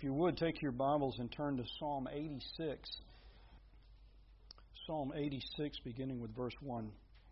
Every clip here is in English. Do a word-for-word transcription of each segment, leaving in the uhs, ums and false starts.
If you would, take your Bibles and turn to Psalm eighty-six. Psalm eighty-six, beginning with verse one.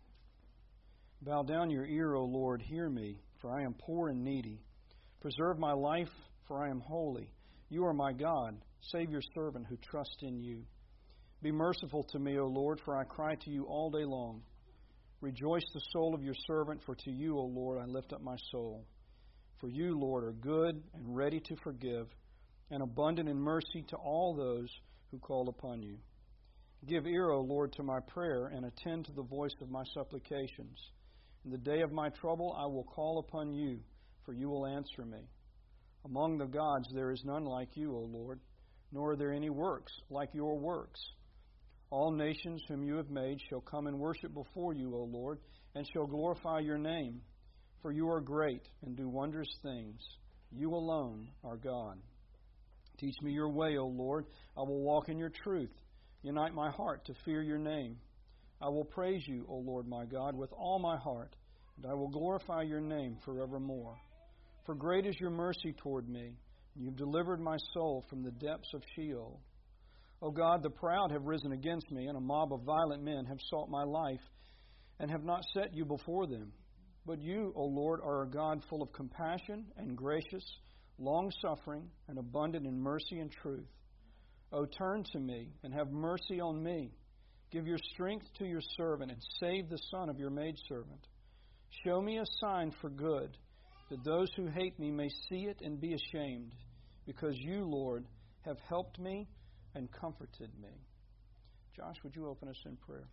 Bow down your ear, O Lord, hear me, for I am poor and needy. Preserve my life, for I am holy. You are my God. Save your servant who trusts in you. Be merciful to me, O Lord, for I cry to you all day long. Rejoice the soul of your servant, for to you, O Lord, I lift up my soul. For you, Lord, are good and ready to forgive, and abundant in mercy to all those who call upon you. Give ear, O Lord, to my prayer, and attend to the voice of my supplications. In the day of my trouble I will call upon you, for you will answer me. Among the gods there is none like you, O Lord, nor are there any works like your works. All nations whom you have made shall come and worship before you, O Lord, and shall glorify your name. For you are great and do wondrous things. You alone are God. Teach me your way, O Lord. I will walk in your truth. Unite my heart to fear your name. I will praise you, O Lord my God, with all my heart, and I will glorify your name forevermore. For great is your mercy toward me, and you've delivered my soul from the depths of Sheol. O God, the proud have risen against me, and a mob of violent men have sought my life, and have not set you before them. But you, O Lord, are a God full of compassion and gracious, long-suffering, and abundant in mercy and truth. O turn to me, and have mercy on me. Give your strength to your servant, and save the son of your maidservant. Show me a sign for good, that those who hate me may see it and be ashamed, because you, Lord, have helped me and comforted me. Josh, would you open us in prayer?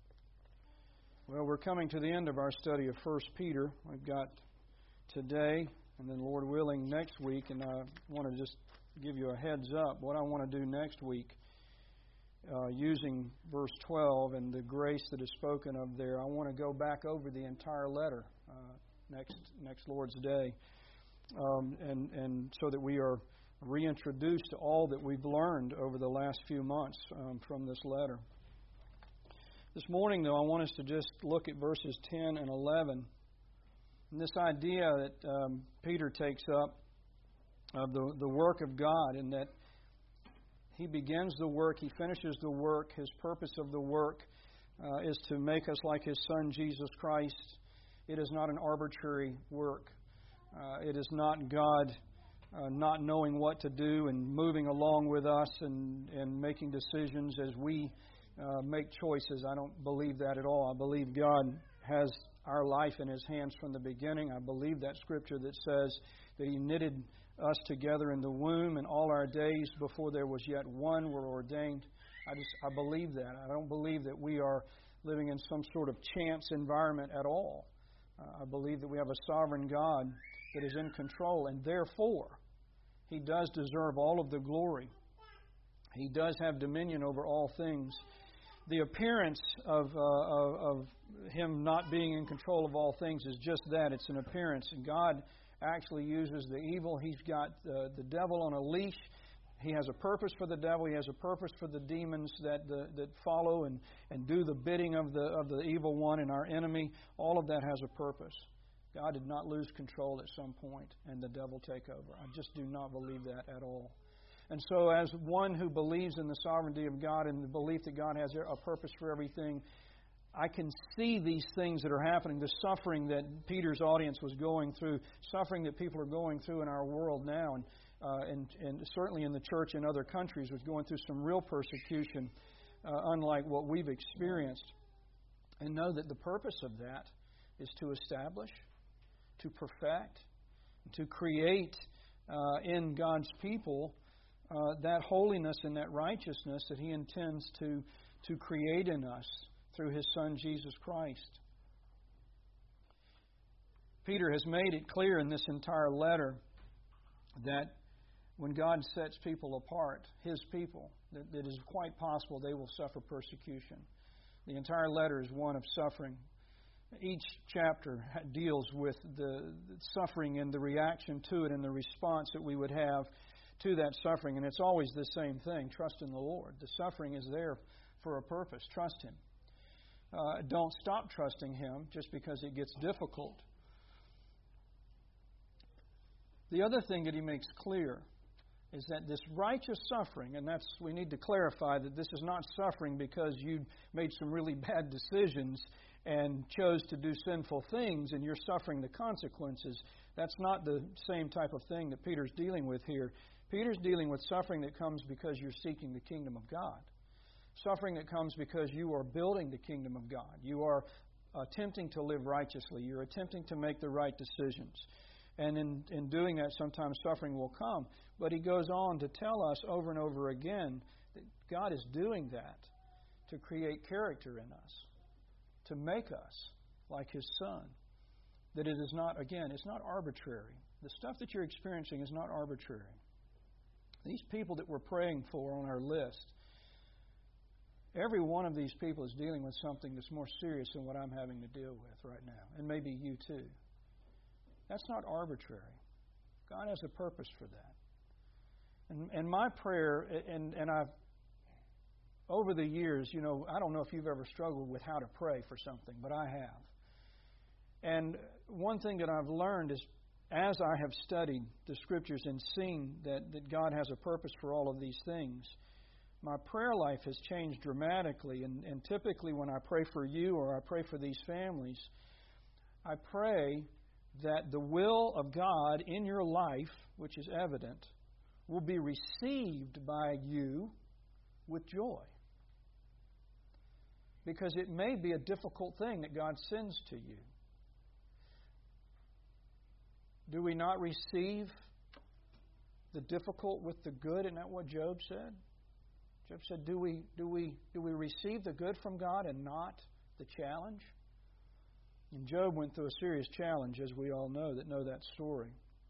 Well, we're coming to the end of our study of First Peter. We've got today, and then Lord willing, next week, and I want to just give you a heads up. What I want to do next week, uh, using verse twelve and the grace that is spoken of there, I want to go back over the entire letter uh, next next Lord's Day, um, and and so that we are reintroduced to all that we've learned over the last few months um, from this letter. This morning, though, I want us to just look at verses ten and eleven. And this idea that um, Peter takes up of the, the work of God, and that he begins the work, he finishes the work. His purpose of the work uh, is to make us like His Son, Jesus Christ. It is not an arbitrary work. Uh, it is not God uh, not knowing what to do and moving along with us and, and making decisions as we Uh, make choices. I don't believe that at all. I believe God has our life in His hands from the beginning. I believe that scripture that says that He knitted us together in the womb, and all our days before there was yet one were ordained. I just I believe that. I don't believe that we are living in some sort of chance environment at all. Uh, I believe that we have a sovereign God that is in control, and therefore He does deserve all of the glory. He does have dominion over all things. The appearance of, uh, of of Him not being in control of all things is just that. It's an appearance. And God actually uses the evil. He's got uh, the devil on a leash. He has a purpose for the devil. He has a purpose for the demons that the, that follow and, and do the bidding of the of the evil one and our enemy. All of that has a purpose. God did not lose control at some point and the devil take over. I just do not believe that at all. And so as one who believes in the sovereignty of God and the belief that God has a purpose for everything, I can see these things that are happening, the suffering that Peter's audience was going through, suffering that people are going through in our world now, and, uh, and, and certainly in the church in other countries was going through some real persecution, uh, unlike what we've experienced. And know that the purpose of that is to establish, to perfect, to create uh, in God's people Uh, that holiness and that righteousness that He intends to, to create in us through His Son, Jesus Christ. Peter has made it clear in this entire letter that when God sets people apart, His people, that it is quite possible they will suffer persecution. The entire letter is one of suffering. Each chapter deals with the suffering and the reaction to it and the response that we would have to that suffering. And it's always the same thing. Trust in the Lord. The suffering is there for a purpose. Trust Him. Uh, don't stop trusting Him just because it gets difficult. The other thing that he makes clear is that this righteous suffering, and that's we need to clarify that this is not suffering because you made some really bad decisions and chose to do sinful things and you're suffering the consequences. That's not the same type of thing that Peter's dealing with here. Peter's dealing with suffering that comes because you're seeking the kingdom of God. Suffering that comes because you are building the kingdom of God. You are attempting to live righteously. You're attempting to make the right decisions. And in, in doing that, sometimes suffering will come. But he goes on to tell us over and over again that God is doing that to create character in us, to make us like His Son. That it is not, again, it's not arbitrary. The stuff that you're experiencing is not arbitrary. These people that we're praying for on our list, every one of these people is dealing with something that's more serious than what I'm having to deal with right now. And maybe you too. That's not arbitrary. God has a purpose for that. And, and my prayer, and, and I've, over the years, you know, I don't know if you've ever struggled with how to pray for something, but I have. And one thing that I've learned is, as I have studied the Scriptures and seen that, that God has a purpose for all of these things, my prayer life has changed dramatically. And, and typically when I pray for you or I pray for these families, I pray that the will of God in your life, which is evident, will be received by you with joy. Because it may be a difficult thing that God sends to you. Do we not receive the difficult with the good? Isn't that what Job said? Job said, do we, do we, do we receive the good from God and not the challenge? And Job went through a serious challenge, as we all know that know that story.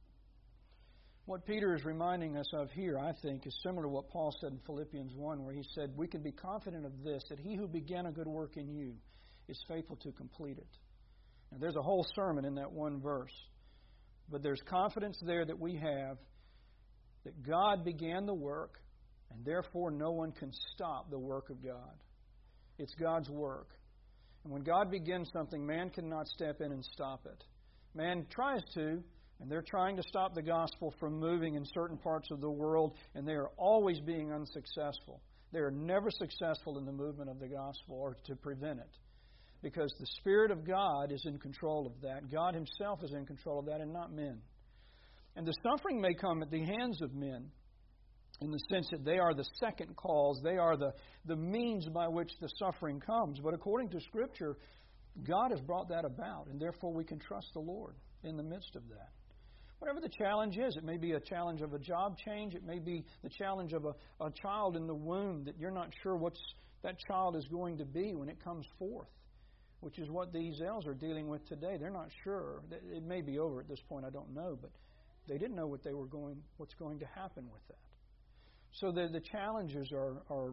What Peter is reminding us of here, I think, is similar to what Paul said in Philippians one, where he said, we can be confident of this, that He who began a good work in you is faithful to complete it. Now, there's a whole sermon in that one verse. But there's confidence there that we have that God began the work, and therefore no one can stop the work of God. It's God's work. And when God begins something, man cannot step in and stop it. Man tries to, and they're trying to stop the gospel from moving in certain parts of the world, and they are always being unsuccessful. They are never successful in the movement of the gospel or to prevent it. Because the Spirit of God is in control of that. God Himself is in control of that and not men. And the suffering may come at the hands of men in the sense that they are the second cause. They are the, the means by which the suffering comes. But according to Scripture, God has brought that about, and therefore we can trust the Lord in the midst of that. Whatever the challenge is, it may be a challenge of a job change. It may be the challenge of a, a child in the womb that you're not sure what that child is going to be when it comes forth, which is what these elves are dealing with today. They're not sure. It may be over at this point, I don't know, but they didn't know what they were going, what's going to happen with that. So the, the challenges are, are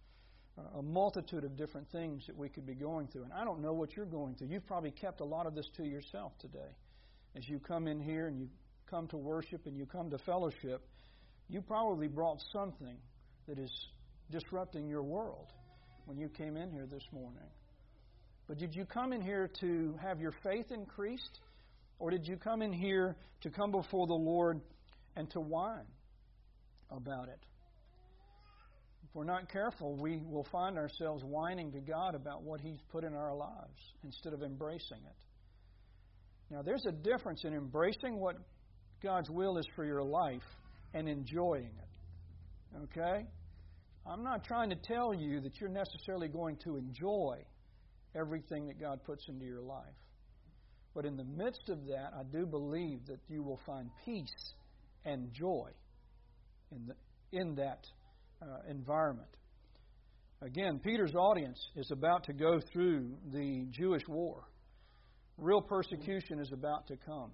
a multitude of different things that we could be going through. And I don't know what you're going through. You've probably kept a lot of this to yourself today. As you come in here and you come to worship and you come to fellowship, you probably brought something that is disrupting your world when you came in here this morning. But did you come in here to have your faith increased? Or did you come in here to come before the Lord and to whine about it? If we're not careful, we will find ourselves whining to God about what He's put in our lives instead of embracing it. Now, there's a difference in embracing what God's will is for your life and enjoying it. Okay? I'm not trying to tell you that you're necessarily going to enjoy everything that God puts into your life. But in the midst of that, I do believe that you will find peace and joy in the, in that uh, environment. Again, Peter's audience is about to go through the Jewish war. Real persecution is about to come.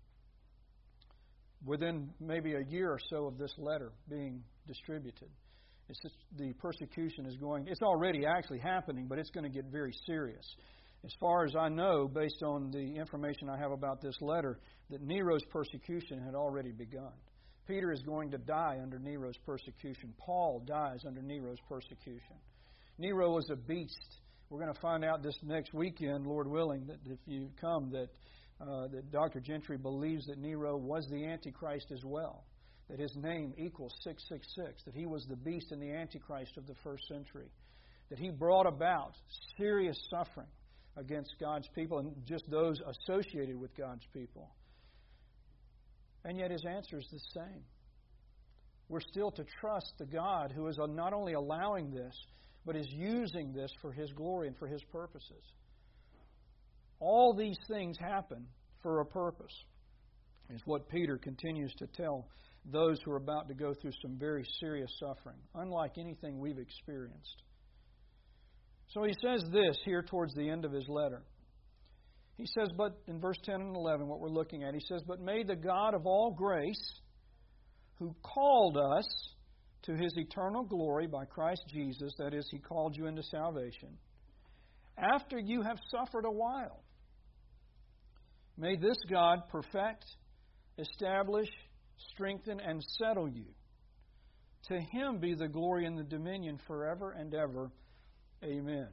Within maybe a year or so of this letter being distributed, it's just, the persecution is going, it's already actually happening, but it's going to get very serious. As far as I know, based on the information I have about this letter, that Nero's persecution had already begun. Peter is going to die under Nero's persecution. Paul dies under Nero's persecution. Nero was a beast. We're going to find out this next weekend, Lord willing, that if you come, that, uh, that Doctor Gentry believes that Nero was the Antichrist as well. that His name equals six six six, that He was the beast and the Antichrist of the first century, that He brought about serious suffering against God's people and just those associated with God's people. And yet His answer is the same. We're still to trust the God who is not only allowing this, but is using this for His glory and for His purposes. All these things happen for a purpose, is what Peter continues to tell those who are about to go through some very serious suffering, unlike anything we've experienced. So he says this here towards the end of his letter. He says, but in verse ten and eleven, what we're looking at, he says, but may the God of all grace, who called us to His eternal glory by Christ Jesus, that is, He called you into salvation, after you have suffered a while, may this God perfect, establish, strengthen, and settle you. To Him be the glory and the dominion forever and ever. Amen.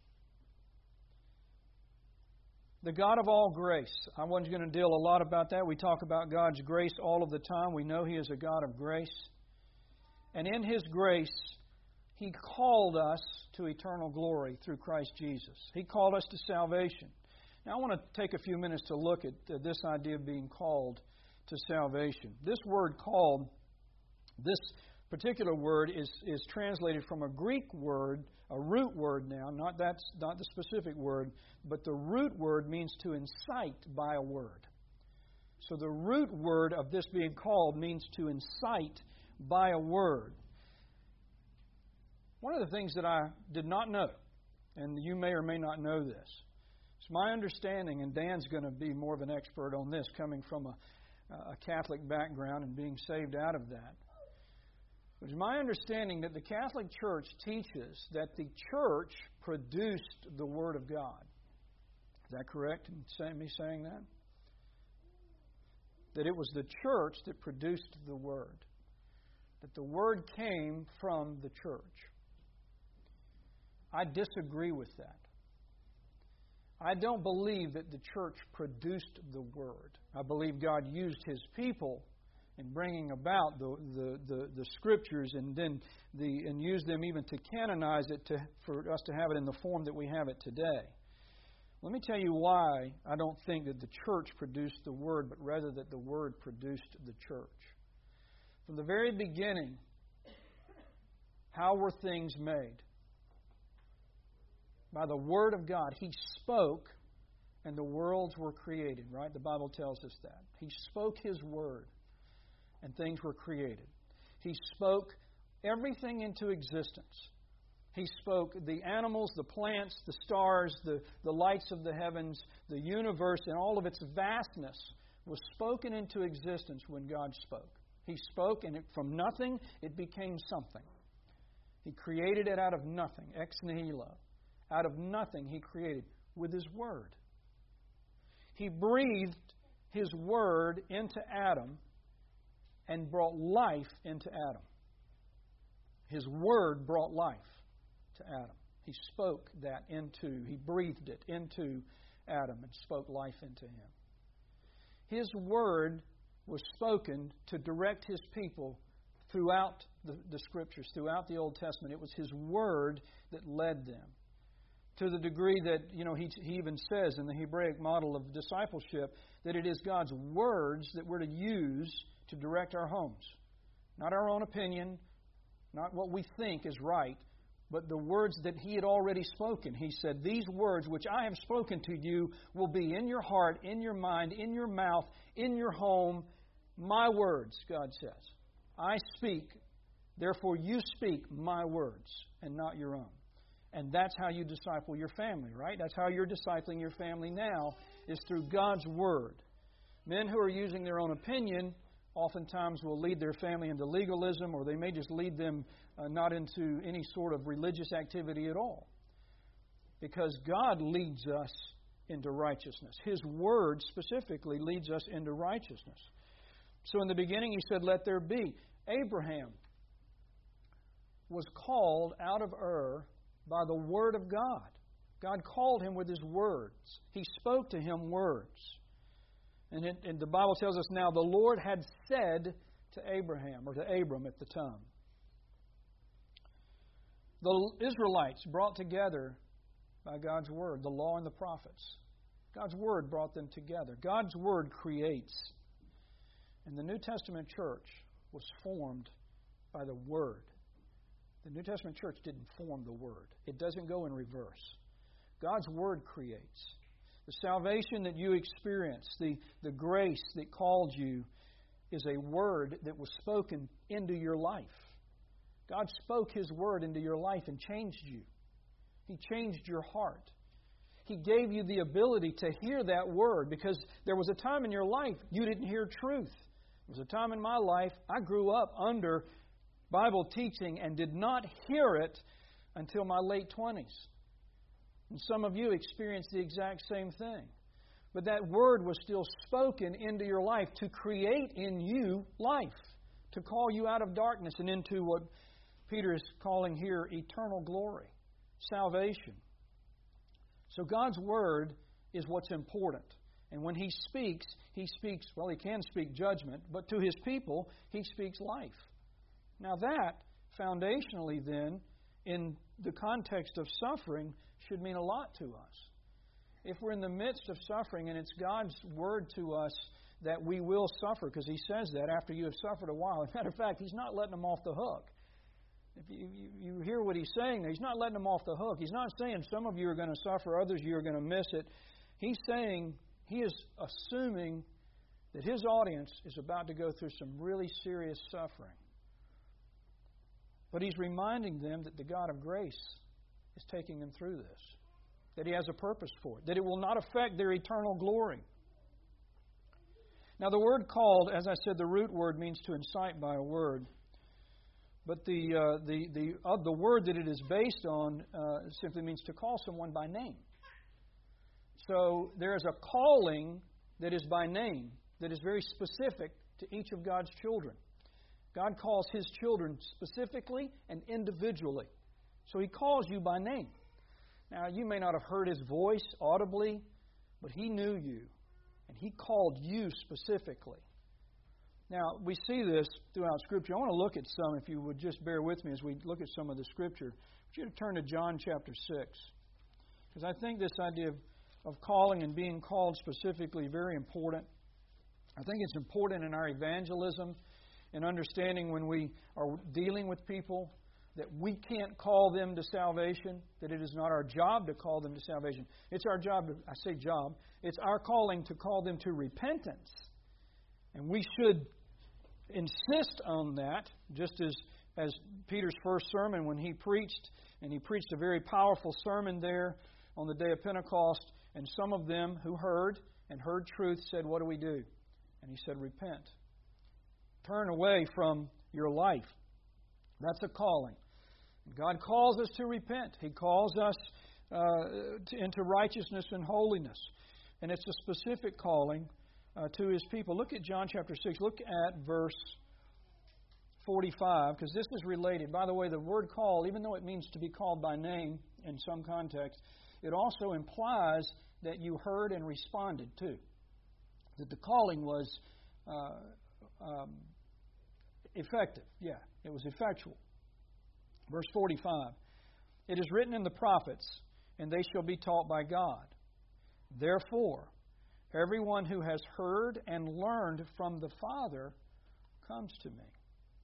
The God of all grace. I wasn't going to deal a lot about that. We talk about God's grace all of the time. We know He is a God of grace. And in His grace, He called us to eternal glory through Christ Jesus. He called us to salvation. Now I want to take a few minutes to look at this idea of being called to salvation. This word called, this particular word is, is translated from a Greek word, a root word now, not that's not the specific word, but the root word means to incite by a word. So the root word of this being called means to incite by a word. One of the things that I did not know, and you may or may not know this, it's my understanding, and Dan's going to be more of an expert on this, coming from a, a Catholic background and being saved out of that. It's my understanding that the Catholic Church teaches that the church produced the Word of God. Is that correct in me saying that? That it was the church that produced the Word. That the Word came from the church. I disagree with that. I don't believe that the church produced the Word. I believe God used His people in bringing about the, the, the, the Scriptures and then the and use them even to canonize it to, for us to have it in the form that we have it today. Let me tell you why I don't think that the church produced the Word, but rather that the Word produced the church. From the very beginning, how were things made? By the Word of God. He spoke and the worlds were created, right? The Bible tells us that. He spoke His Word and things were created. He spoke everything into existence. He spoke the animals, the plants, the stars, the, the lights of the heavens, the universe, and all of its vastness was spoken into existence when God spoke. He spoke, and it, from nothing, it became something. He created it out of nothing, ex nihilo. Out of nothing, He created with His Word. He breathed His Word into Adam and brought life into Adam. His Word brought life to Adam. He spoke that into, He breathed it into Adam and spoke life into him. His Word was spoken to direct His people throughout the, the Scriptures, throughout the Old Testament. It was His Word that led them. To the degree that, you know, he, he even says in the Hebraic model of discipleship that it is God's words that we're to use to direct our homes. Not our own opinion, not what we think is right, but the words that He had already spoken. He said, these words which I have spoken to you will be in your heart, in your mind, in your mouth, in your home. My words, God says. I speak, therefore you speak my words and not your own. And that's how you disciple your family, right? That's how you're discipling your family now, is through God's Word. Men who are using their own opinion oftentimes will lead their family into legalism, or they may just lead them uh, not into any sort of religious activity at all. Because God leads us into righteousness. His Word specifically leads us into righteousness. So in the beginning He said, let there be. Abraham was called out of Ur by the Word of God. God called him with His words. He spoke to him words. And, it, and the Bible tells us now, the Lord had said to Abraham, or to Abram at the time. The Israelites brought together by God's Word, the law and the prophets. God's Word brought them together. God's Word creates. And the New Testament church was formed by the Word. The New Testament church didn't form the Word. It doesn't go in reverse. God's Word creates. The salvation that you experience, the, the grace that called you, is a Word that was spoken into your life. God spoke His Word into your life and changed you. He changed your heart. He gave you the ability to hear that Word, because there was a time in your life you didn't hear truth. There was a time in my life I grew up under Bible teaching and did not hear it until my late twenties. And some of you experienced the exact same thing. But that Word was still spoken into your life to create in you life, to call you out of darkness and into what Peter is calling here eternal glory, salvation. So God's Word is what's important. And when He speaks, He speaks, well, He can speak judgment, but to His people, He speaks life. Now that, foundationally then, in the context of suffering, should mean a lot to us. If we're in the midst of suffering and it's God's Word to us that we will suffer, because He says that after you have suffered a while. As a matter of fact, He's not letting them off the hook. If you, you, you hear what He's saying, He's not letting them off the hook. He's not saying some of you are going to suffer, others of you are going to miss it. He's saying, He is assuming that His audience is about to go through some really serious suffering. But He's reminding them that the God of grace is taking them through this, that He has a purpose for it, that it will not affect their eternal glory. Now the word called, as I said, the root word means to incite by a word. But the uh, the the uh, the word that it is based on uh, simply means to call someone by name. So there is a calling that is by name, that is very specific to each of God's children. God calls His children specifically and individually. So He calls you by name. Now, you may not have heard His voice audibly, but He knew you, and He called you specifically. Now, we see this throughout Scripture. I want to look at some, if you would just bear with me as we look at some of the Scripture. I want you to turn to John chapter six, because I think this idea of, of calling and being called specifically is very important. I think it's important in our evangelism and understanding when we are dealing with people that we can't call them to salvation, that it is not our job to call them to salvation. It's our job, to, I say job, it's our calling to call them to repentance. And we should insist on that, just as, as Peter's first sermon when he preached, and he preached a very powerful sermon there on the day of Pentecost, and some of them who heard and heard truth said, "What do we do?" And he said, "Repent. Turn away from your life." That's a calling. God calls us to repent. He calls us uh, to, into righteousness and holiness. And it's a specific calling uh, to His people. Look at John chapter six. Look at verse forty-five, because this is related. By the way, the word call, even though it means to be called by name in some context, it also implies that you heard and responded too. That the calling was uh, um, effective. Yeah, it was effectual. Verse forty-five. It is written in the prophets, and they shall be taught by God. Therefore, everyone who has heard and learned from the Father comes to me.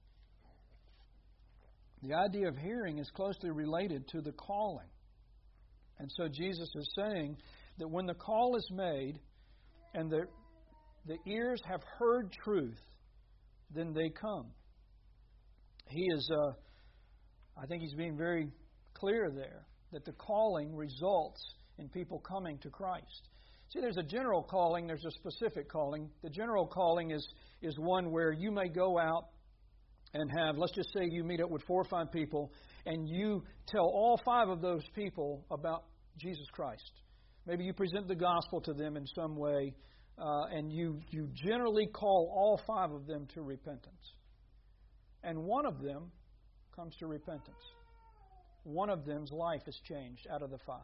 The idea of hearing is closely related to the calling. And so Jesus is saying that when the call is made and the, the ears have heard truth, then they come. He is, uh, I think he's being very clear there, that the calling results in people coming to Christ. See, there's a general calling, there's a specific calling. The general calling is, is one where you may go out and have, let's just say you meet up with four or five people, and you tell all five of those people about Jesus Christ. Maybe you present the gospel to them in some way, uh, and you, you generally call all five of them to repentance. And one of them comes to repentance. One of them's life is changed out of the five.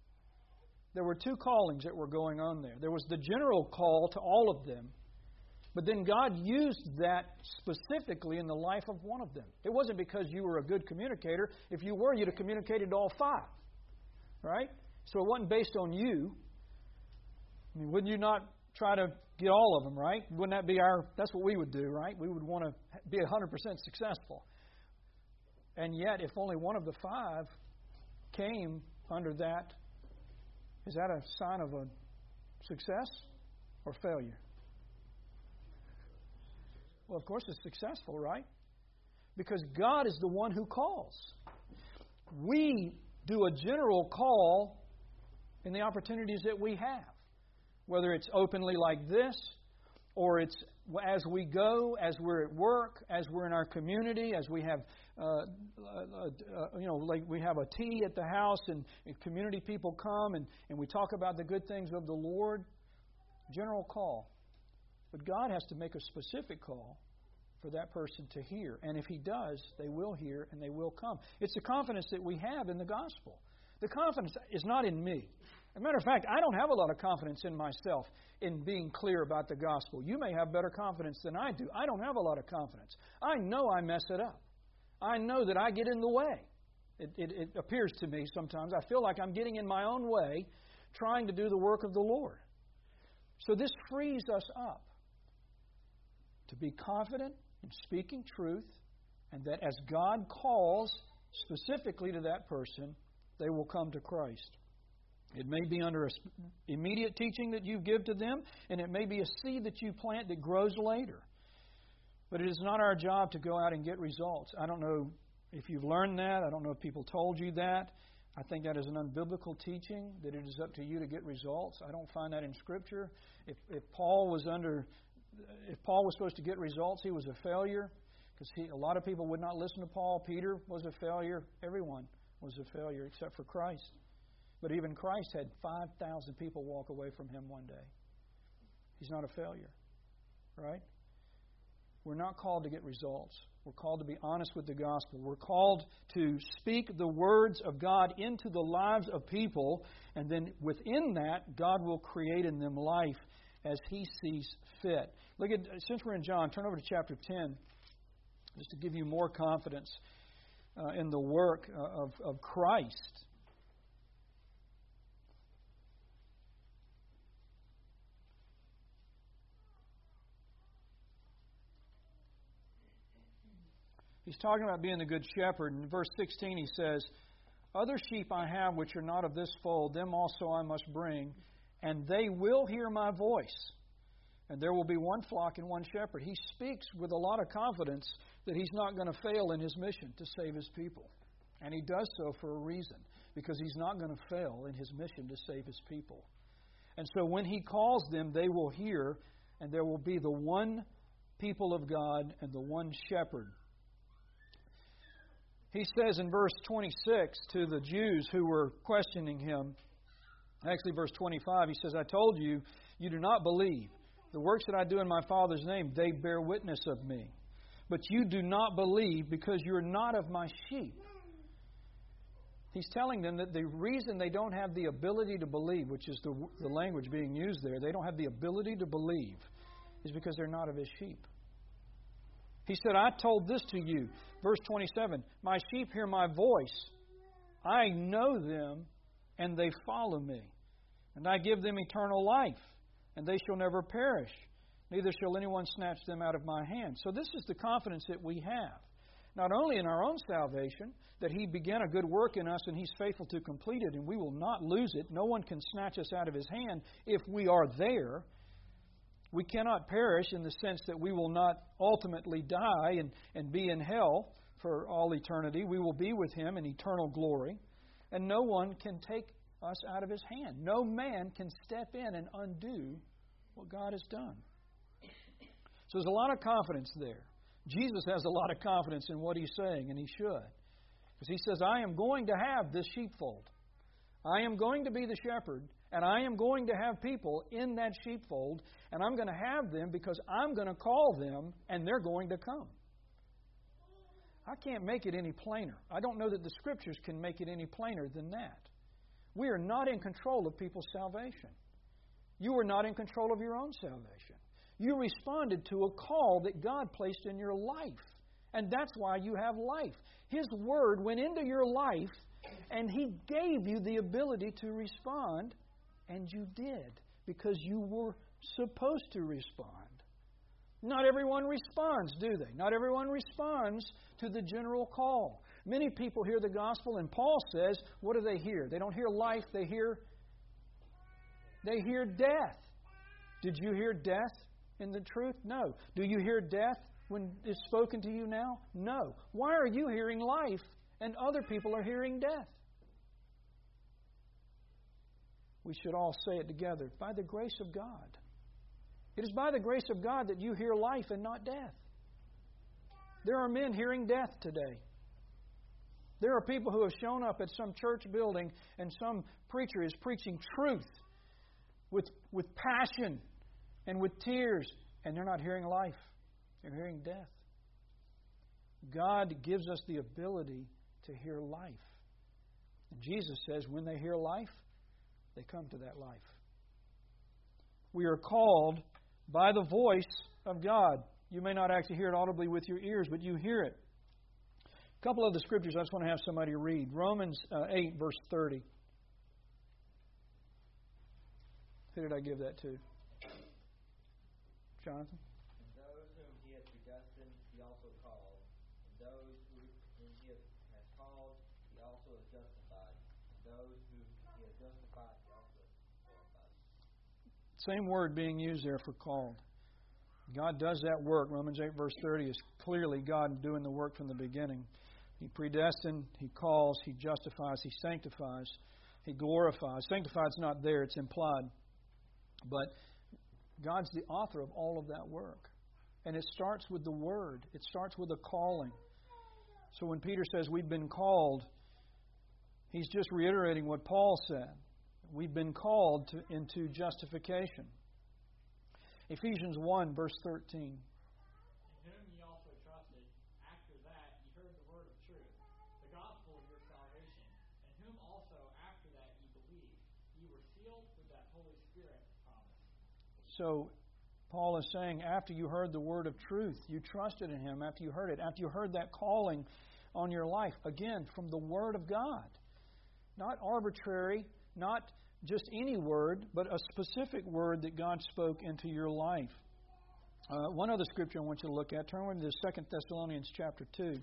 There were two callings that were going on there. There was the general call to all of them, But then God used that specifically in the life of one of them. It wasn't because you were a good communicator. If you were, you'd have communicated to all five. Right? So it wasn't based on you. I mean, wouldn't you not try to get all of them, right? Wouldn't that be our, that's what we would do, right? We would want to be one hundred percent successful. And yet, if only one of the five came under that, is that a sign of a success or failure? Well, of course it's successful, right? Because God is the one who calls. We do a general call in the opportunities that we have. Whether it's openly like this, or it's as we go, as we're at work, as we're in our community, as we have, uh, uh, uh, you know, like we have a tea at the house and, and community people come and, and we talk about the good things of the Lord. General call. But God has to make a specific call for that person to hear. And if He does, they will hear and they will come. It's the confidence that we have in the gospel. The confidence is not in me. As a matter of fact, I don't have a lot of confidence in myself in being clear about the gospel. You may have better confidence than I do. I don't have a lot of confidence. I know I mess it up. I know that I get in the way. It, it, it appears to me sometimes. I feel like I'm getting in my own way trying to do the work of the Lord. So this frees us up to be confident in speaking truth, and that as God calls specifically to that person, they will come to Christ. It may be under an immediate teaching that you give to them, and it may be a seed that you plant that grows later. But it is not our job to go out and get results. I don't know if you've learned that. I don't know if people told you that. I think that is an unbiblical teaching, that it is up to you to get results. I don't find that in Scripture. If, if Paul was under, if Paul was supposed to get results, he was a failure, because he, a lot of people would not listen to Paul. Peter was a failure. Everyone was a failure except for Christ. But even Christ had five thousand people walk away from Him one day. He's not a failure, right? We're not called to get results. We're called to be honest with the gospel. We're called to speak the words of God into the lives of people, and then within that, God will create in them life as He sees fit. Look at, since we're in John, turn over to chapter ten, just to give you more confidence uh, in the work of, of Christ. He's talking about being the good shepherd. In verse sixteen he says, "Other sheep I have which are not of this fold, them also I must bring, and they will hear my voice. And there will be one flock and one shepherd." He speaks with a lot of confidence that he's not going to fail in his mission to save his people. And he does so for a reason, because he's not going to fail in his mission to save his people. And so when he calls them, they will hear, and there will be the one people of God and the one shepherd. He says in verse twenty-six to the Jews who were questioning him, actually verse twenty-five, he says, "I told you, you do not believe. The works that I do in my Father's name, they bear witness of me. But you do not believe because you are not of my sheep." He's telling them that the reason they don't have the ability to believe, which is the, the language being used there, they don't have the ability to believe, is because they're not of His sheep. He said, "I told this to you." Verse twenty-seven, "My sheep hear my voice. I know them, and they follow me. And I give them eternal life, and they shall never perish. Neither shall anyone snatch them out of my hand." So this is the confidence that we have. Not only in our own salvation, that He began a good work in us, and He's faithful to complete it, and we will not lose it. No one can snatch us out of His hand if we are there. We cannot perish in the sense that we will not ultimately die and, and be in hell for all eternity. We will be with Him in eternal glory. And no one can take us out of His hand. No man can step in and undo what God has done. So there's a lot of confidence there. Jesus has a lot of confidence in what He's saying, and He should. Because He says, "I am going to have this sheepfold. I am going to be the shepherd, and I am going to have people in that sheepfold, and I'm going to have them because I'm going to call them, and they're going to come." I can't make it any plainer. I don't know that the Scriptures can make it any plainer than that. We are not in control of people's salvation. You are not in control of your own salvation. You responded to a call that God placed in your life. And that's why you have life. His Word went into your life, and He gave you the ability to respond, and you did, because you were supposed to respond. Not everyone responds, do they? Not everyone responds to the general call. Many people hear the gospel, and Paul says, what do they hear? They don't hear life, they hear they hear death. Did you hear death in the truth? No. Do you hear death when it's spoken to you now? No. Why are you hearing life and other people are hearing death? We should all say it together. By the grace of God. It is by the grace of God that you hear life and not death. There are men hearing death today. There are people who have shown up at some church building and some preacher is preaching truth with, with passion and with tears, and they're not hearing life. They're hearing death. God gives us the ability to hear life. And Jesus says when they hear life, they come to that life. We are called by the voice of God. You may not actually hear it audibly with your ears, but you hear it. A couple of the scriptures I just want to have somebody read. Romans uh, eight, verse thirty. Who did I give that to? Jonathan? And those whom He hath predestined, He also called. And those whom He hath called, He also has justified. And those whom He hath justified, He also glorified. Same word being used there for called. God does that work. Romans eight, verse thirty is clearly God doing the work from the beginning. He predestined, He calls, He justifies, He sanctifies, He glorifies. Sanctified is not there, it's implied. But God's the author of all of that work. And it starts with the Word. It starts with a calling. So when Peter says we've been called, he's just reiterating what Paul said. We've been called to, into justification. Ephesians one, verse thirteen. In whom ye also trusted, after that ye heard the word of truth, the gospel of your salvation, in whom also after that ye believed, ye were sealed with that Holy Spirit promise. So Paul is saying after you heard the word of truth, you trusted in Him, after you heard it, after you heard that calling on your life, again, from the Word of God. Not arbitrary, not just any word, but a specific word that God spoke into your life. Uh, one other scripture I want you to look at. Turn with me to Second Thessalonians chapter two.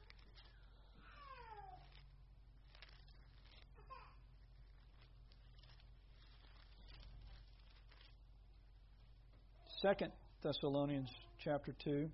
Second Thessalonians chapter two.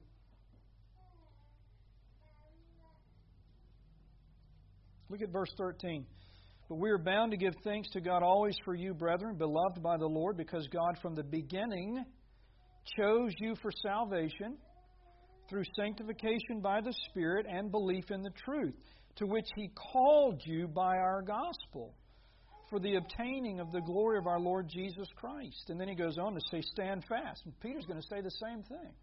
Look at verse thirteen. But we are bound to give thanks to God always for you, brethren, beloved by the Lord, because God from the beginning chose you for salvation through sanctification by the Spirit and belief in the truth, to which He called you by our gospel, for the obtaining of the glory of our Lord Jesus Christ. And then he goes on to say, stand fast. And Peter's going to say the same thing.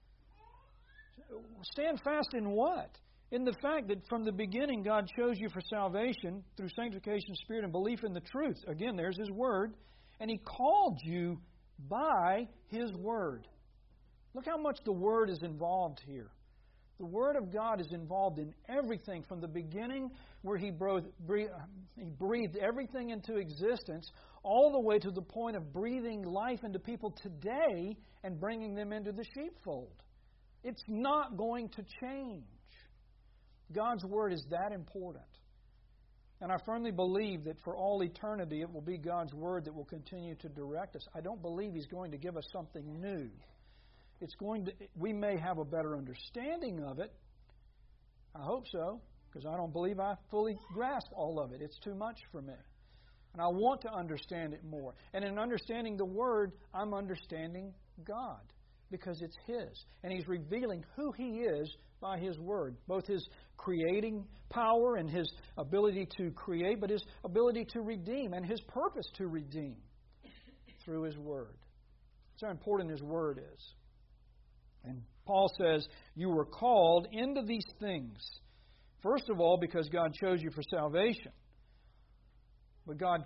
Stand fast in what? In the fact that from the beginning God chose you for salvation through sanctification, Spirit, and belief in the truth. Again, there's His Word. And He called you by His Word. Look how much the Word is involved here. The Word of God is involved in everything from the beginning where He breathed everything into existence all the way to the point of breathing life into people today and bringing them into the sheepfold. It's not going to change. God's Word is that important. And I firmly believe that for all eternity it will be God's Word that will continue to direct us. I don't believe He's going to give us something new. It's going to, we may have a better understanding of it. I hope so, because I don't believe I fully grasp all of it. It's too much for me. And I want to understand it more. And in understanding the Word, I'm understanding God, because it's His. And He's revealing who He is by His Word. Both His creating power and His ability to create, but His ability to redeem and His purpose to redeem through His Word. That's how important His Word is. And Paul says, you were called into these things. First of all, because God chose you for salvation. But God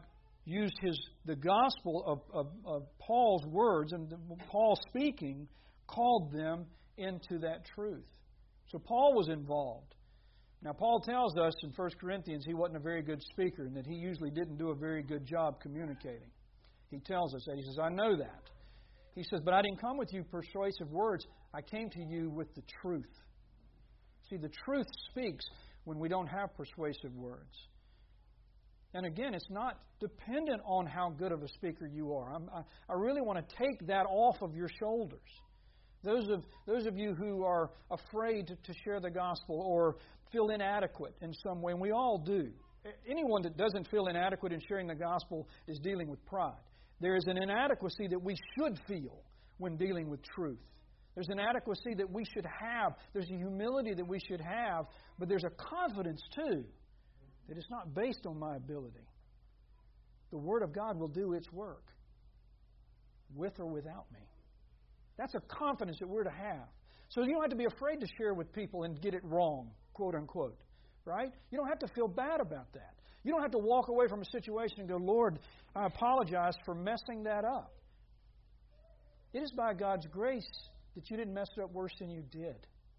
used his the gospel of, of, of Paul's words and the, Paul speaking called them into that truth. So Paul was involved. Now Paul tells us in First Corinthians he wasn't a very good speaker and that he usually didn't do a very good job communicating. He tells us that. He says, I know that. He says, but I didn't come with you persuasive words. I came to you with the truth. See, the truth speaks when we don't have persuasive words. And again, it's not dependent on how good of a speaker you are. I'm, I, I really want to take that off of your shoulders. Those of those of you who are afraid to, to share the gospel or feel inadequate in some way, and we all do. Anyone that doesn't feel inadequate in sharing the gospel is dealing with pride. There is an inadequacy that we should feel when dealing with truth. There's an inadequacy that we should have. There's a humility that we should have. But there's a confidence, too, that it's not based on my ability. The Word of God will do its work, with or without me. That's a confidence that we're to have. So you don't have to be afraid to share with people and get it wrong, quote unquote. Right? You don't have to feel bad about that. You don't have to walk away from a situation and go, Lord, I apologize for messing that up. It is by God's grace that you didn't mess it up worse than you did.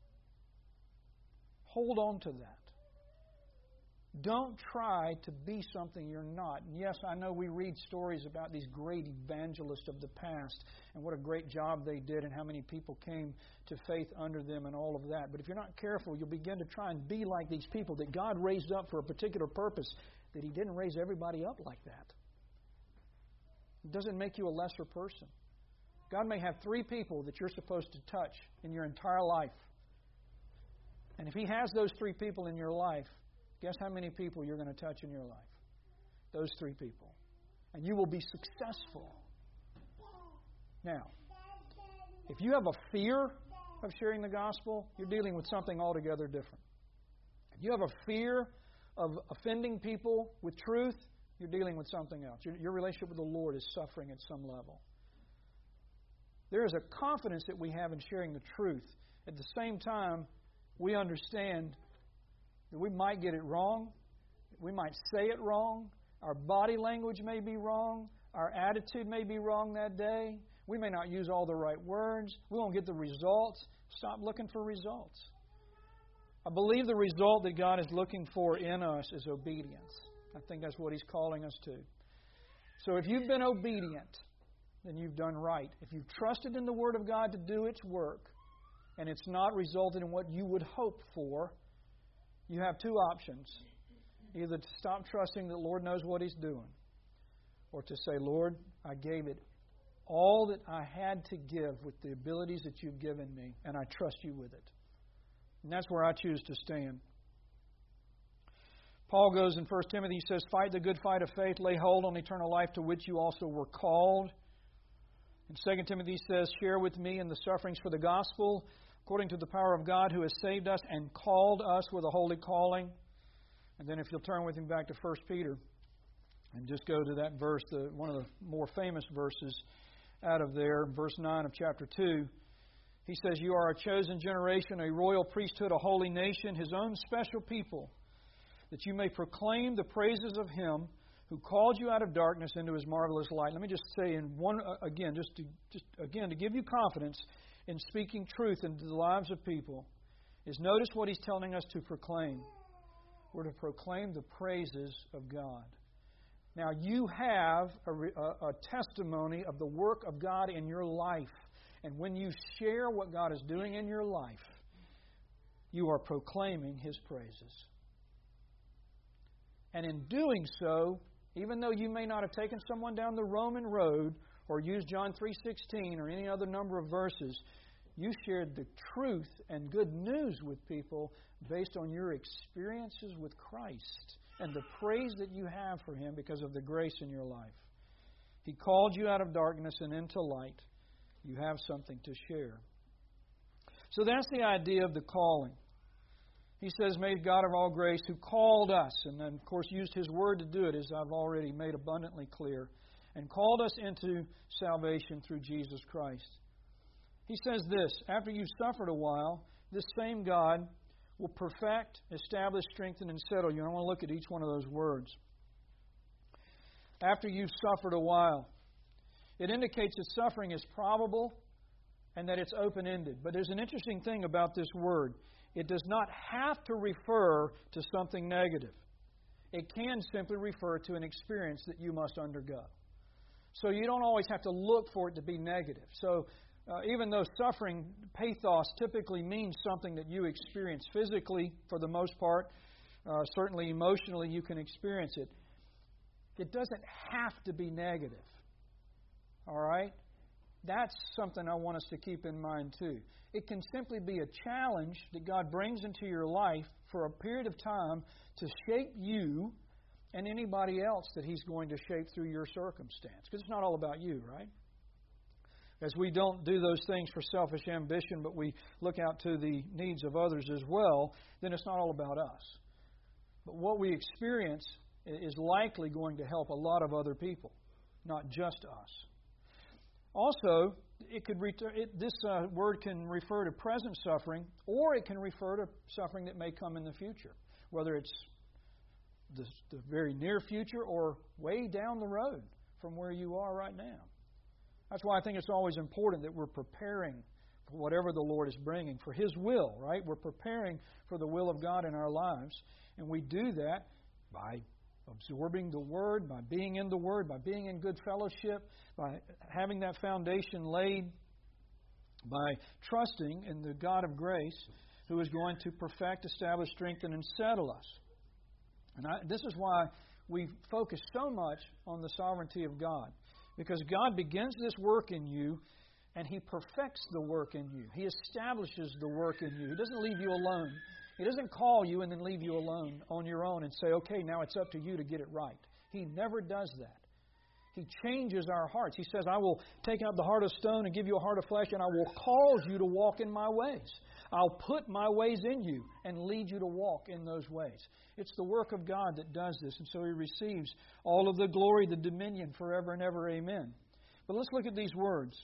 Hold on to that. Don't try to be something you're not. And yes, I know we read stories about these great evangelists of the past and what a great job they did and how many people came to faith under them and all of that. But if you're not careful, you'll begin to try and be like these people that God raised up for a particular purpose, that He didn't raise everybody up like that. It doesn't make you a lesser person. God may have three people that you're supposed to touch in your entire life. And if He has those three people in your life, guess how many people you're going to touch in your life? Those three people. And you will be successful. Now, if you have a fear of sharing the gospel, you're dealing with something altogether different. If you have a fear of offending people with truth, you're dealing with something else. Your, your relationship with the Lord is suffering at some level. There is a confidence that we have in sharing the truth. At the same time, we understand that we might get it wrong. We might say it wrong. Our body language may be wrong. Our attitude may be wrong that day. We may not use all the right words. We won't get the results. Stop looking for results. I believe the result that God is looking for in us is obedience. I think that's what He's calling us to. So if you've been obedient, then you've done right. If you've trusted in the Word of God to do its work, and it's not resulted in what you would hope for, you have two options. Either to stop trusting that the Lord knows what He's doing, or to say, Lord, I gave it all that I had to give with the abilities that You've given me, and I trust You with it. And that's where I choose to stand. Paul goes in First Timothy, he says, fight the good fight of faith, lay hold on eternal life to which you also were called. And Second Timothy says, share with me in the sufferings for the gospel, according to the power of God who has saved us and called us with a holy calling. And then if you'll turn with me back to First Peter and just go to that verse, the, one of the more famous verses out of there, verse nine of chapter two. He says, you are a chosen generation, a royal priesthood, a holy nation, His own special people, that you may proclaim the praises of Him who called you out of darkness into His marvelous light. Let me just say in one uh, again, just to just again to give you confidence in speaking truth into the lives of people, is notice what He's telling us to proclaim. We're to proclaim the praises of God. Now you have a, a, a testimony of the work of God in your life. And when you share what God is doing in your life, you are proclaiming His praises. And in doing so, even though you may not have taken someone down the Roman road or used John three sixteen or any other number of verses, you shared the truth and good news with people based on your experiences with Christ and the praise that you have for Him because of the grace in your life. He called you out of darkness and into light. You have something to share. So that's the idea of the calling. He says, may God of all grace, who called us, and then, of course, used His Word to do it, as I've already made abundantly clear, and called us into salvation through Jesus Christ. He says this, after you've suffered a while, this same God will perfect, establish, strengthen, and settle you. And I want to look at each one of those words. after you've suffered a while. It indicates that suffering is probable and that it's open-ended. But there's an interesting thing about this word. It does not have to refer to something negative. It can simply refer to an experience that you must undergo. So you don't always have to look for it to be negative. So uh, even though suffering, pathos, typically means something that you experience physically for the most part, uh, certainly emotionally you can experience it, it doesn't have to be negative. All right? That's something I want us to keep in mind too. It can simply be a challenge that God brings into your life for a period of time to shape you and anybody else that He's going to shape through your circumstance. Because it's not all about you, right? As we don't do those things for selfish ambition, but we look out to the needs of others as well, then it's not all about us. But what we experience is likely going to help a lot of other people, not just us. Also, it could refer, it, this uh, word can refer to present suffering, or it can refer to suffering that may come in the future, whether it's the, the very near future or way down the road from where you are right now. That's why I think it's always important that we're preparing for whatever the Lord is bringing, for His will, right? We're preparing for the will of God in our lives, and we do that by absorbing the Word, by being in the Word, by being in good fellowship, by having that foundation laid, by trusting in the God of grace who is going to perfect, establish, strengthen, and settle us. And I, this is why we focus so much on the sovereignty of God. Because God begins this work in you, and He perfects the work in you. He establishes the work in you. He doesn't leave you alone. He doesn't call you and then leave you alone on your own and say, okay, now it's up to you to get it right. He never does that. He changes our hearts. He says, I will take out the heart of stone and give you a heart of flesh, and I will cause you to walk in my ways. I'll put my ways in you and lead you to walk in those ways. It's the work of God that does this, and so He receives all of the glory, the dominion forever and ever. Amen. But let's look at these words.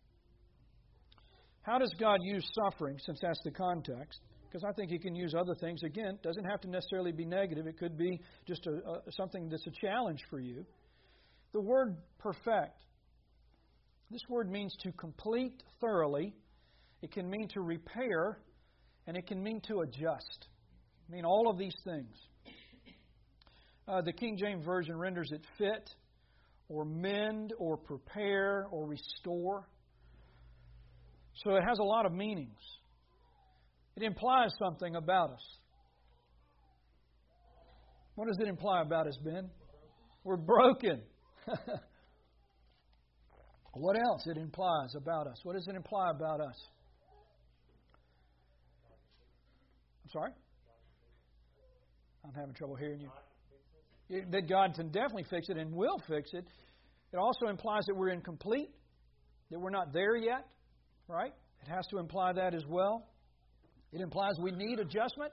How does God use suffering, since that's the context? Because I think He can use other things. Again, it doesn't have to necessarily be negative. It could be just a, a, something that's a challenge for you. The word perfect, this word means to complete thoroughly. It can mean to repair, and it can mean to adjust. I mean all of these things. Uh, the King James Version renders it fit, or mend, or prepare, or restore. So it has a lot of meanings. It implies something about us. What does it imply about us, Ben? We're broken. What else it implies about us? What does it imply about us? I'm sorry? I'm having trouble hearing you. That God can definitely fix it and will fix it. It also implies that we're incomplete, that we're not there yet, right? It has to imply that as well. It implies we need adjustment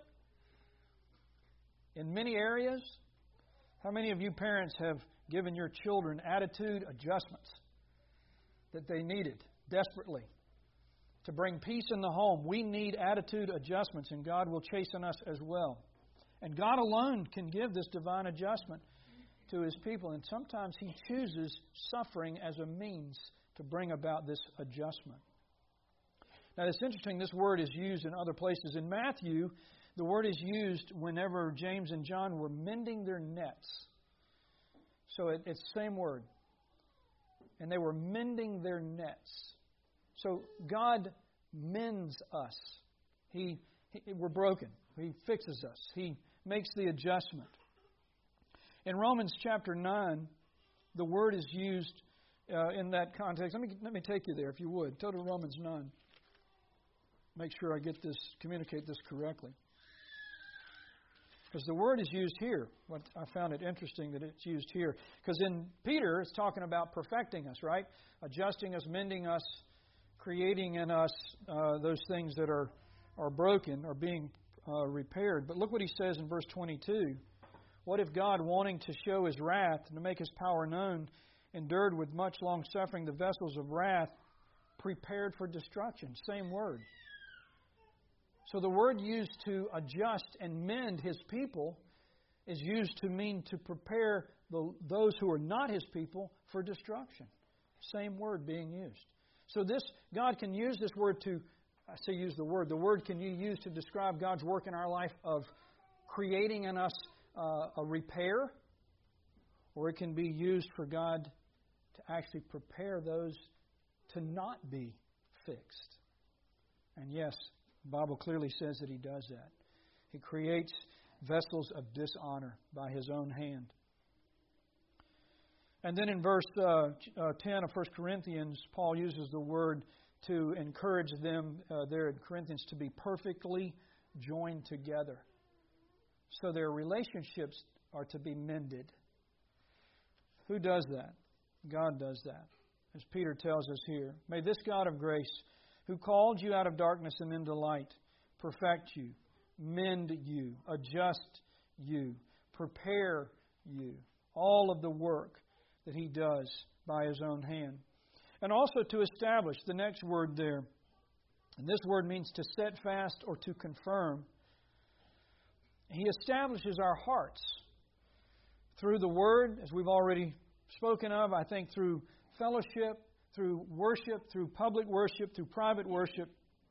in many areas. How many of you parents have given your children attitude adjustments that they needed desperately to bring peace in the home? We need attitude adjustments, and God will chasten us as well. And God alone can give this divine adjustment to His people, and sometimes He chooses suffering as a means to bring about this adjustment. Now, it's interesting, this word is used in other places. In Matthew, the word is used whenever James and John were mending their nets. So it, it's the same word. And they were mending their nets. So God mends us. He, he we're broken. He fixes us. He makes the adjustment. In Romans chapter nine, the word is used uh, in that context. Let me let me take you there, if you would. Go to Romans nine. Make sure I get this, communicate this correctly. Because the word is used here. What I found it interesting that it's used here. Because in Peter, it's talking about perfecting us, right? Adjusting us, mending us, creating in us uh, those things that are, are broken, are being uh, repaired. But look what he says in verse twenty-two. What if God, wanting to show His wrath and to make His power known, endured with much long suffering the vessels of wrath prepared for destruction? Same word. So the word used to adjust and mend His people is used to mean to prepare the, those who are not His people for destruction. Same word being used. So this, God can use this word to, I say use the word, the word can you use to describe God's work in our life of creating in us uh, a repair, or it can be used for God to actually prepare those to not be fixed. And yes, the Bible clearly says that He does that. He creates vessels of dishonor by His own hand. And then in verse uh, uh, ten of First Corinthians, Paul uses the word to encourage them uh, there in Corinthians to be perfectly joined together. So their relationships are to be mended. Who does that? God does that. As Peter tells us here, may this God of grace, who called you out of darkness and into light, perfect you, mend you, adjust you, prepare you. All of the work that He does by His own hand. And also to establish, the next word there. And this word means to set fast or to confirm. He establishes our hearts through the Word, as we've already spoken of, I think through fellowship, through worship, through public worship, through private worship.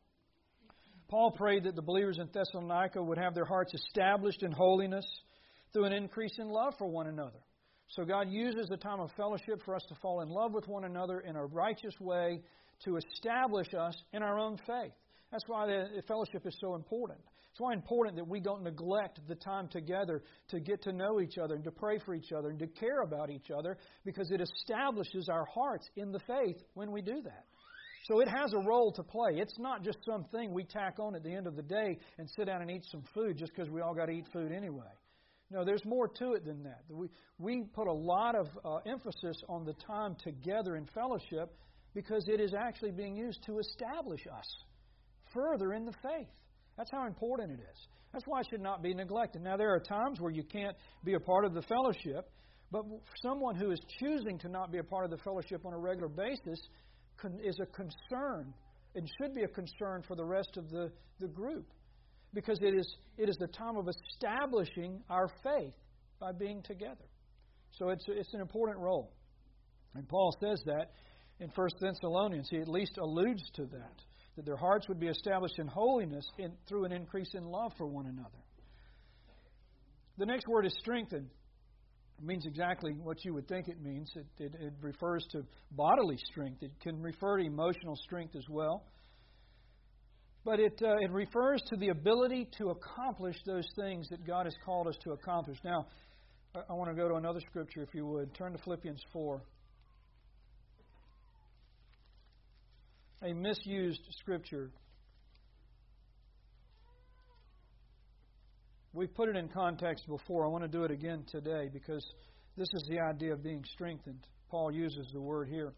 Paul prayed that the believers in Thessalonica would have their hearts established in holiness through an increase in love for one another. So God uses the time of fellowship for us to fall in love with one another in a righteous way to establish us in our own faith. That's why the fellowship is so important. It's why it's important that we don't neglect the time together to get to know each other and to pray for each other and to care about each other, because it establishes our hearts in the faith when we do that. So it has a role to play. It's not just something we tack on at the end of the day and sit down and eat some food just because we all got to eat food anyway. No, there's more to it than that. We, we put a lot of uh, emphasis on the time together in fellowship because it is actually being used to establish us further in the faith. That's how important it is. That's why it should not be neglected. Now, there are times where you can't be a part of the fellowship, but someone who is choosing to not be a part of the fellowship on a regular basis is a concern and should be a concern for the rest of the, the group, because it is it is the time of establishing our faith by being together. So it's it's an important role. And Paul says that in First Thessalonians. He at least alludes to that, that their hearts would be established in holiness in, through an increase in love for one another. The next word is strengthened. It means exactly what you would think it means. It, it, it refers to bodily strength. It can refer to emotional strength as well. But it, uh, it refers to the ability to accomplish those things that God has called us to accomplish. Now, I, I want to go to another scripture, if you would. Turn to Philippians four. A misused scripture. We've put it in context before. I want to do it again today because this is the idea of being strengthened. Paul uses the word here.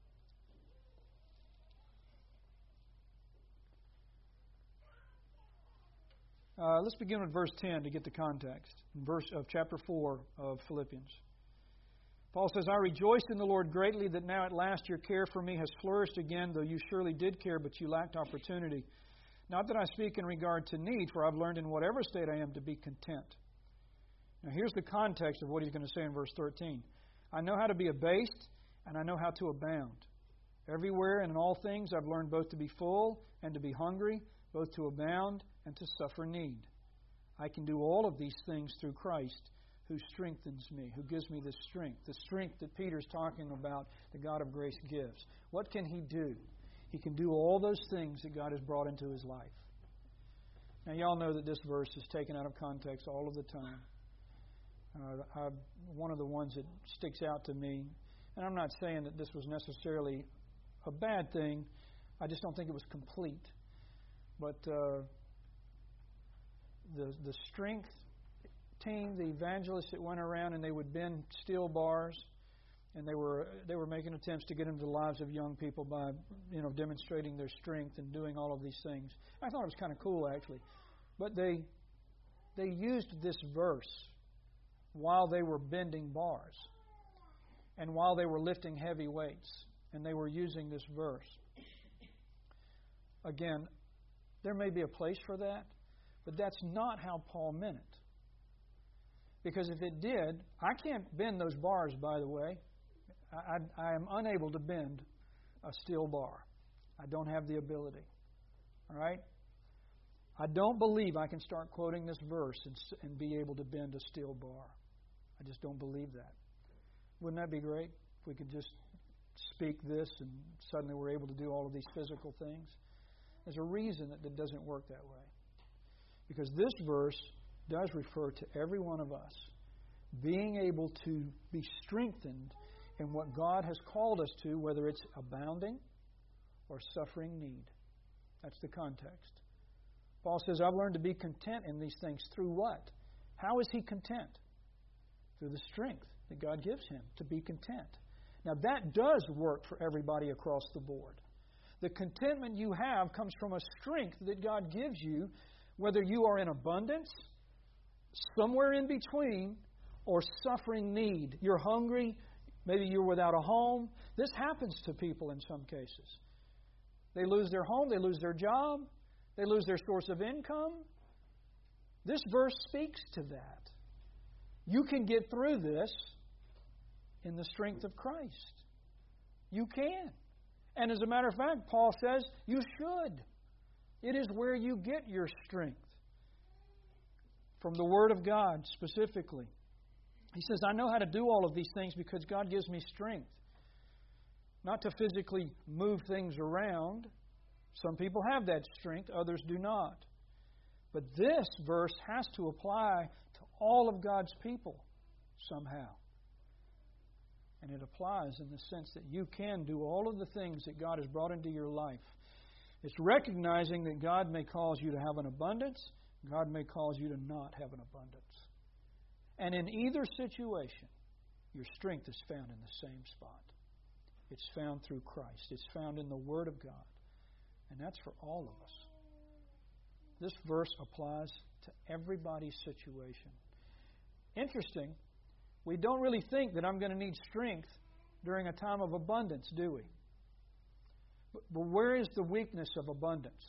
Uh, let's begin with verse ten to get the context. In verse of chapter four of Philippians. Paul says, I rejoice in the Lord greatly that now at last your care for me has flourished again, though you surely did care, but you lacked opportunity. Not that I speak in regard to need, for I've learned in whatever state I am to be content. Now here's the context of what he's going to say in verse thirteen. I know how to be abased, and I know how to abound. Everywhere and in all things I've learned both to be full and to be hungry, both to abound and to suffer need. I can do all of these things through Christ, who strengthens me, who gives me the strength. The strength that Peter's talking about, the God of grace gives. What can he do? He can do all those things that God has brought into his life. Now, y'all know that this verse is taken out of context all of the time. Uh, I, one of the ones that sticks out to me, and I'm not saying that this was necessarily a bad thing, I just don't think it was complete. But uh, the the strength team, the evangelists that went around and they would bend steel bars, and they were they were making attempts to get into the lives of young people by you know demonstrating their strength and doing all of these things. I thought it was kind of cool actually, but they they used this verse while they were bending bars and while they were lifting heavy weights, and they were using this verse. Again, there may be a place for that, but that's not how Paul meant it. Because if it did, I can't bend those bars, by the way. I, I, I am unable to bend a steel bar. I don't have the ability. All right? I don't believe I can start quoting this verse and, and be able to bend a steel bar. I just don't believe that. Wouldn't that be great if we could just speak this and suddenly we're able to do all of these physical things? There's a reason that it doesn't work that way. Because this verse does refer to every one of us being able to be strengthened in what God has called us to, whether it's abounding or suffering need. That's the context. Paul says, I've learned to be content in these things. Through what? How is he content? Through the strength that God gives him to be content. Now that does work for everybody across the board. The contentment you have comes from a strength that God gives you, whether you are in abundance, somewhere in between, or suffering need. You're hungry, maybe you're without a home. This happens to people in some cases. They lose their home, they lose their job, they lose their source of income. This verse speaks to that. You can get through this in the strength of Christ. You can. And as a matter of fact, Paul says you should. It is where you get your strength. From the Word of God specifically. He says, I know how to do all of these things because God gives me strength. Not to physically move things around. Some people have that strength, others do not. But this verse has to apply to all of God's people somehow. And it applies in the sense that you can do all of the things that God has brought into your life. It's recognizing that God may cause you to have an abundance, God may cause you to not have an abundance. And in either situation, your strength is found in the same spot. It's found through Christ. It's found in the Word of God. And that's for all of us. This verse applies to everybody's situation. Interesting, we don't really think that I'm going to need strength during a time of abundance, do we? But, but where is the weakness of abundance?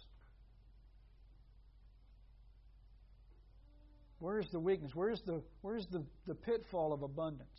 Where is the weakness? Where is the where is the, the pitfall of abundance?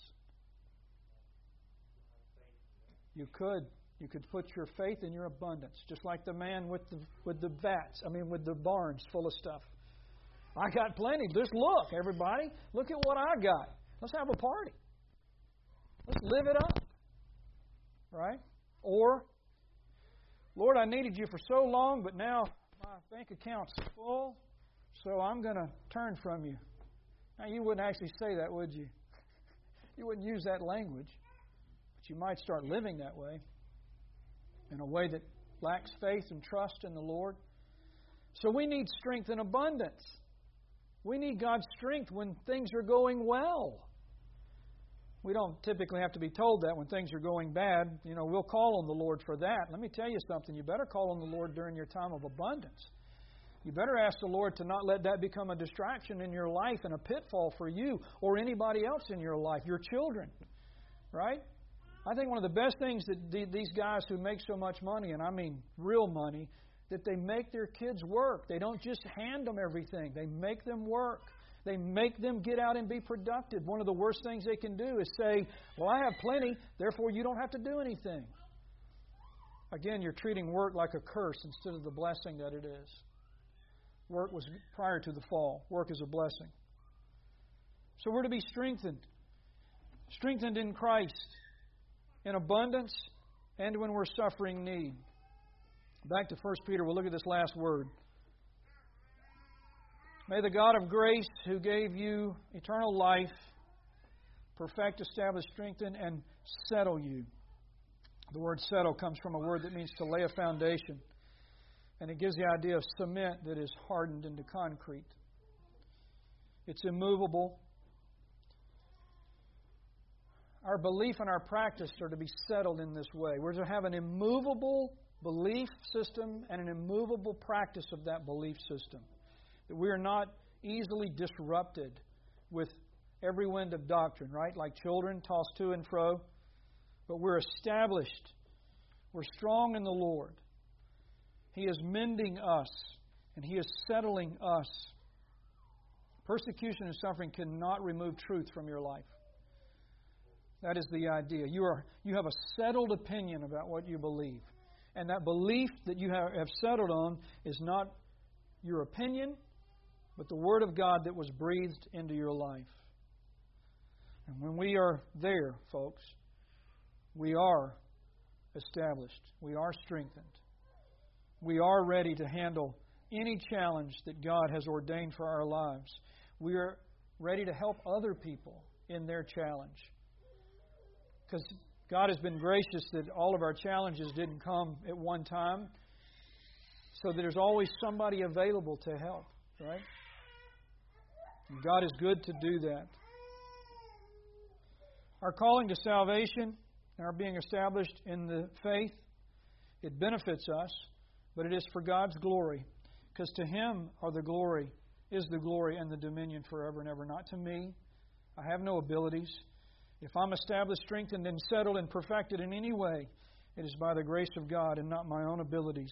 You could. You could put your faith in your abundance, just like the man with the with the vats, I mean with the barns full of stuff. I got plenty. Just look, everybody. Look at what I got. Let's have a party. Let's live it up. Right? Or, Lord, I needed you for so long, but now my bank account's full, so I'm going to turn from you. Now, you wouldn't actually say that, would you? You wouldn't use that language. But you might start living that way, in a way that lacks faith and trust in the Lord. So we need strength in abundance. We need God's strength when things are going well. We don't typically have to be told that when things are going bad. You know, we'll call on the Lord for that. Let me tell you something. You better call on the Lord during your time of abundance. You better ask the Lord to not let that become a distraction in your life and a pitfall for you or anybody else in your life, your children. Right? I think one of the best things that these guys who make so much money, and I mean real money, that they make their kids work. They don't just hand them everything. They make them work. They make them get out and be productive. One of the worst things they can do is say, well, I have plenty, therefore you don't have to do anything. Again, you're treating work like a curse instead of the blessing that it is. Work was prior to the fall. Work is a blessing. So we're to be strengthened. Strengthened in Christ. In abundance and when we're suffering need. Back to First Peter, we'll look at this last word. May the God of grace, who gave you eternal life, perfect, establish, strengthen, and settle you. The word settle comes from a word that means to lay a foundation. And it gives the idea of cement that is hardened into concrete. It's immovable. Our belief and our practice are to be settled in this way. We're to have an immovable belief system and an immovable practice of that belief system. That we are not easily disrupted with every wind of doctrine, right? Like children tossed to and fro. But we're established. We're strong in the Lord. He is mending us and He is settling us. Persecution and suffering cannot remove truth from your life. That is the idea. You are you have a settled opinion about what you believe. And that belief that you have, have settled on is not your opinion, but the Word of God that was breathed into your life. And when we are there, folks, we are established. We are strengthened. We are ready to handle any challenge that God has ordained for our lives. We are ready to help other people in their challenge. Because God has been gracious that all of our challenges didn't come at one time, so that there's always somebody available to help, right? And God is good to do that. Our calling to salvation and our being established in the faith, it benefits us, but it is for God's glory. Because to Him are the glory, is the glory and the dominion forever and ever, not to me. I have no abilities. If I'm established, strengthened, and settled and perfected in any way, it is by the grace of God and not my own abilities.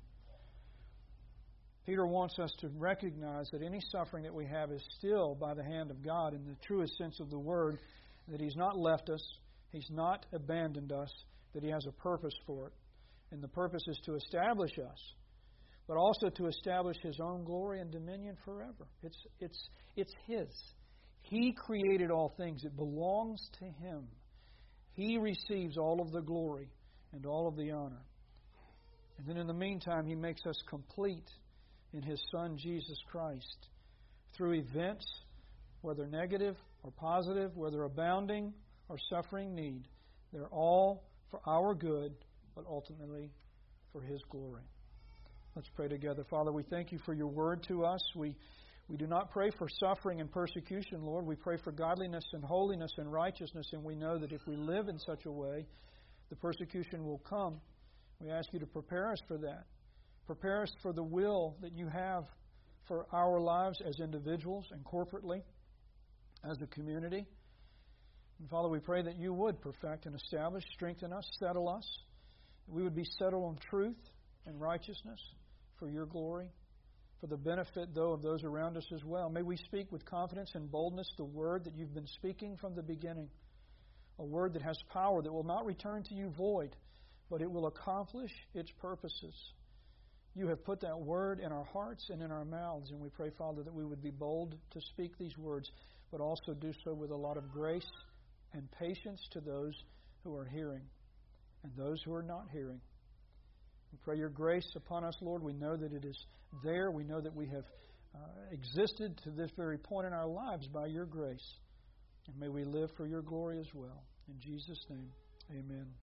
Peter wants us to recognize that any suffering that we have is still by the hand of God in the truest sense of the word, that He's not left us, He's not abandoned us, that He has a purpose for it. And the purpose is to establish us, but also to establish His own glory and dominion forever. It's, it's, it's His. He created all things. It belongs to Him. He receives all of the glory and all of the honor. And then in the meantime, He makes us complete in His Son, Jesus Christ, through events, whether negative or positive, whether abounding or suffering need. They're all for our good, but ultimately for His glory. Let's pray together. Father, we thank You for Your word to us. We We do not pray for suffering and persecution, Lord. We pray for godliness and holiness and righteousness, and we know that if we live in such a way, the persecution will come. We ask You to prepare us for that. Prepare us for the will that You have for our lives as individuals and corporately, as a community. And Father, we pray that You would perfect and establish, strengthen us, settle us. That we would be settled on truth and righteousness for Your glory, for the benefit, though, of those around us as well. May we speak with confidence and boldness the word that You've been speaking from the beginning, a word that has power, that will not return to You void, but it will accomplish its purposes. You have put that word in our hearts and in our mouths, and we pray, Father, that we would be bold to speak these words, but also do so with a lot of grace and patience to those who are hearing and those who are not hearing. We pray Your grace upon us, Lord. We know that it is there. We know that we have uh, existed to this very point in our lives by Your grace. And may we live for Your glory as well. In Jesus' name, amen.